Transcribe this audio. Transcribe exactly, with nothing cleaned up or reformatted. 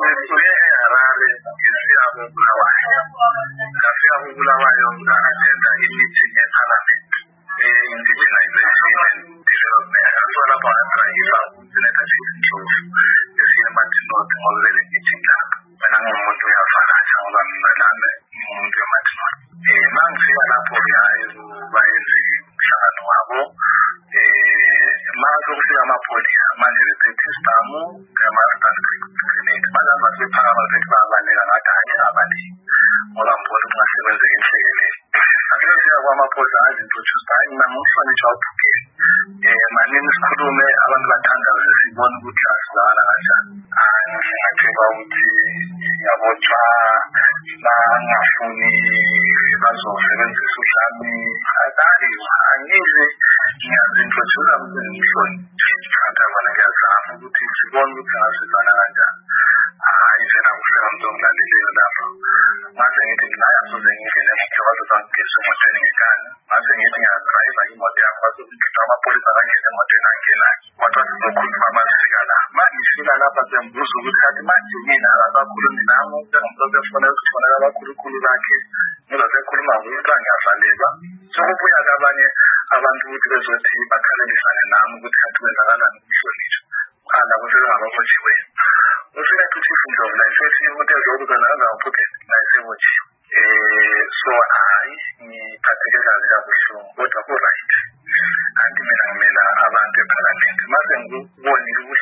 ngisuke eHarare ngisiya kuBulawayo. Ngafika kuBulawayo nga-attenda i-meeting ye-parliament e-indigenization and development. So lapho ngatrayiva uSenator Chief Ndlovu esiye-Martin North ngolele meeting lapho. Mina ngingumuntu uyavakasha ngoba mina nami ngingumuntu we-Martin North. Um mangifika lapho-ke hhayi bayenze umhlangano wabo. Manje kufika amapholisa manje bethethe isibhamu ngama-stand grenade. Manje abasephakama bethu bayabaleka ngathi hhayi abaleki ngoba ngibona ukuthi ngasekwenzeka inhlekelele. Asefika kwamapholisa azintroduce hhayi mina ngumhlonishwa uBhukeni. Um manini sikhulume abantu bathandaze sibone ukuthi asizakala kanjani. Ngingathemba ukuthi ngiyabotshwa bangafuni bazosebenzisa udlame. Hayi angize ngiyazintroduce umhloni. Kanti abona ngiyazama ukuthi sibone ukuthi ngasizana kanjani. Hhayi vele akufika umuntu ongilaleleyo lapho. Mase ngithi nginayo soze ngingene ngikwazi ukungisa emotweni ngekani. Mase ngithi ngiyadrayiva imoto yami bazokukhipha amapholisa kangena emotweni angena. Kodwa sizokhuluma masifika la. Mangifika lapha siyambuza ukuthi kanti manje yini akakhulumi nami njengomuntu osefonela ukufonela abakhulukhulu bakhe. Ngizosekhuluma ukuthi ngiyavalelwa. Sokubuya abanye abantu ukuthi bezothi bakhalelisane nami ukuthi kanti kwenzakalani kumhlonishwa. Ala kusele ngababotshiwe. Usenator Chief Ndlovu la isethi umuntu ezokuza nazaphuthe la isebotshiwe. Eh so hayi ngiphatheke kabi kabuhlungu kodwa ku right. Anti mina ngimela abantu eParliament. Mase ngikubonile